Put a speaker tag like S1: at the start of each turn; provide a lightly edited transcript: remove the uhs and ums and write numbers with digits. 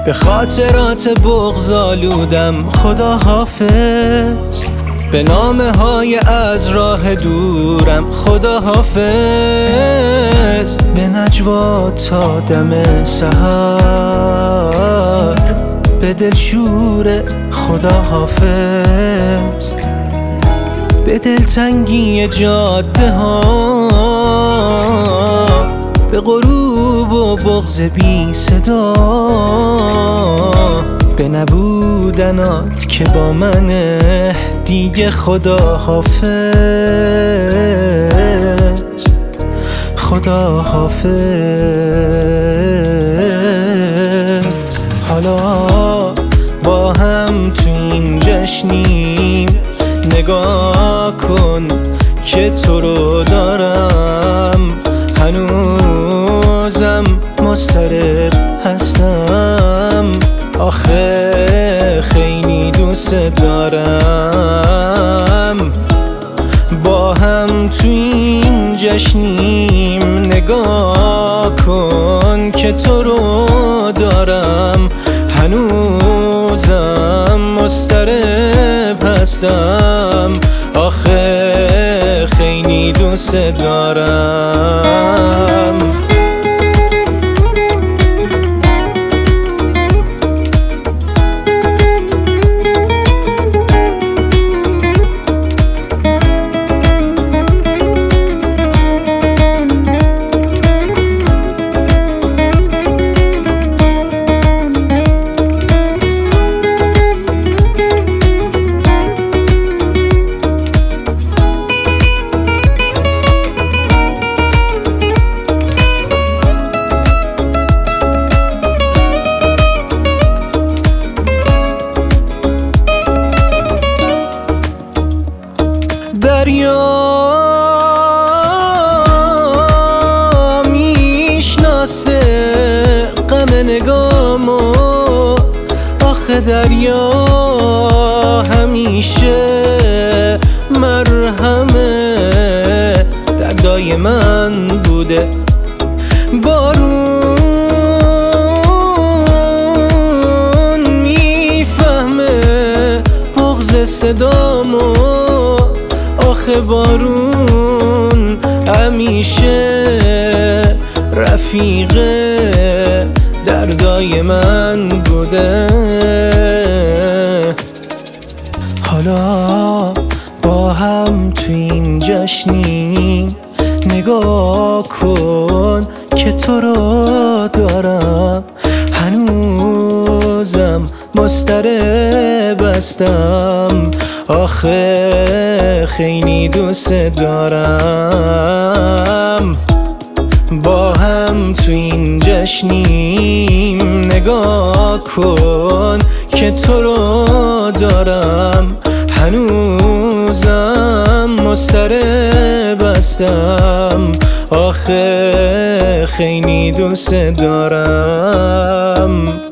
S1: به خاطرات بغض‌آلودم خدا حافظ، به نامه های از راه دورم خدا حافظ، به نجوا تا دم سحر به دلشور خدا حافظ، به دلتنگی جاده ها، به غروب و بغض بی صدا، به نبودنات که با منه دیگه خدا حافظ، خدا حافظ. حالا با هم تو این جشنیم، نگاه کن که تو رو دارم، هنوزم مضطرب هستم، آخه خیلی دوست دارم. با هم تو این جشنیم، نگاه کن که تو رو دارم، هنوزم مضطرب هستم، آخه خیلی دوست دارم. دریا میشناسه غم نگامو، آخه دریا همیشه مرهم دردای من بوده. بارون میفهمه بغض صدامو، آخه بارون همیشه رفیق دردای من بوده. حالا با هم تو این جشنیم، نگاه کن که تو رو دارم، هنوزم مضطرب هستم، آخه خیلی دوست دارم. با هم تو این جشنیم، نگاه کن که تو رو دارم، هنوزم مضطرب هستم، آخه خیلی دوست دارم.